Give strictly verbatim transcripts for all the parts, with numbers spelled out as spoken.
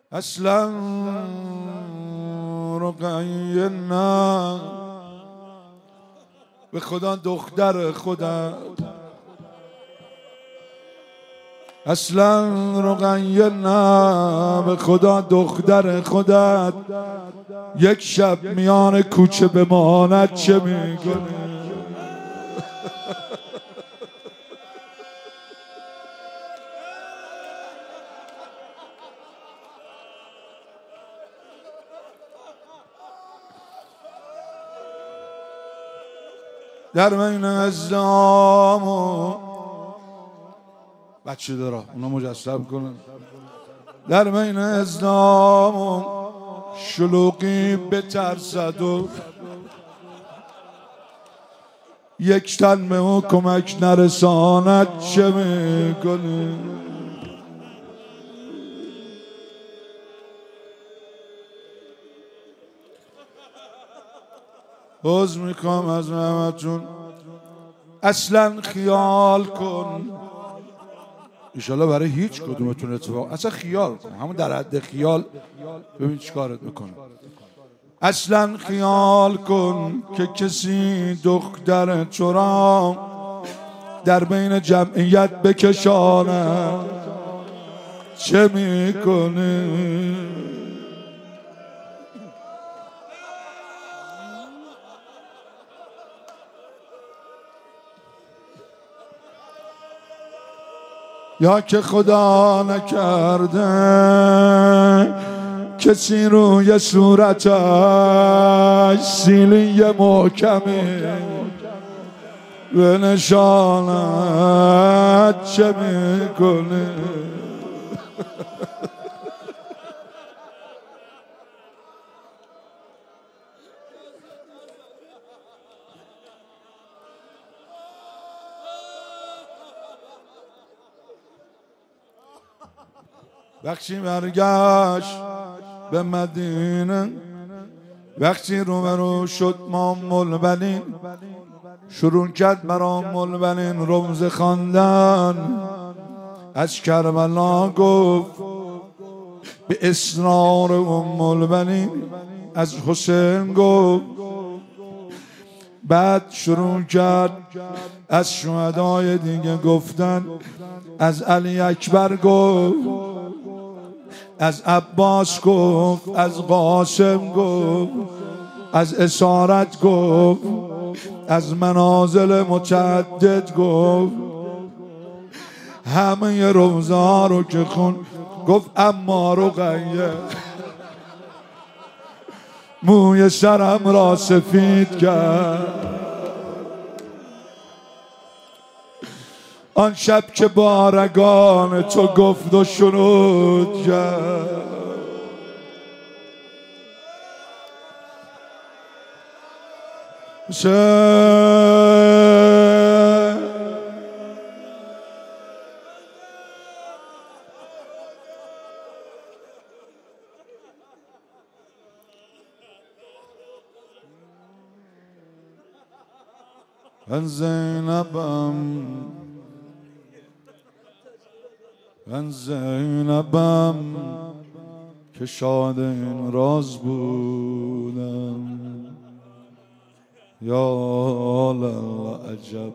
اصلا رقیه نه، به خدا دختر خودت. اصلا رقیه نه، به خدا دختر خودت. یک شب میان کوچه بماند چه میکنه؟ در بین ازدام و بچه دارا اونا مجسم کنن. در بین ازدام و شلوغی بترسد و یک تن به او کمک نرساند چه میکنی؟ عذر میکنم از همتون. اصلا خیال کن، انشالله برای هیچ کدومتون اتفاق، اصلا خیال کن، همون در حد خیال ببین چی کارت میکنه. اصلا خیال کن که کسی دختر تو را در بین جمعیت بکشانه چه میکنه؟ یا که خدا نکرده کسی روی صورتش سیلی محکمی به نشانت چه میکنه؟ وقتی برگشت به مدینه، وقتی روبرو شد مام البنین، شروع کرد برام البنین رمز خواندن. از کربلا گفت به اسرار ام البنین، از حسین گفت، بعد شروع کرد از شهدای دیگه گفتن. از علی اکبر گفت، از عباس گفت، از قاسم گفت، از اسارت گفت، از منازل متعدد گفت. همه روزه ها رو که خون گفت اما رقیه موی سرم را سفید کرد. آن شب که بارگان تو گفت و شنود کرد. من زینبم، من زینبم که شاد این راز بودم. یا الله عجب.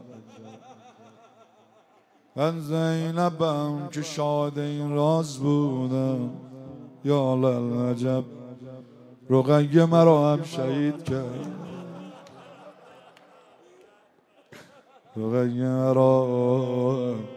من زینبم که شاد این راز بودم. یا الله عجب. رقیه مرا هم شهید کرد. رقیه مرا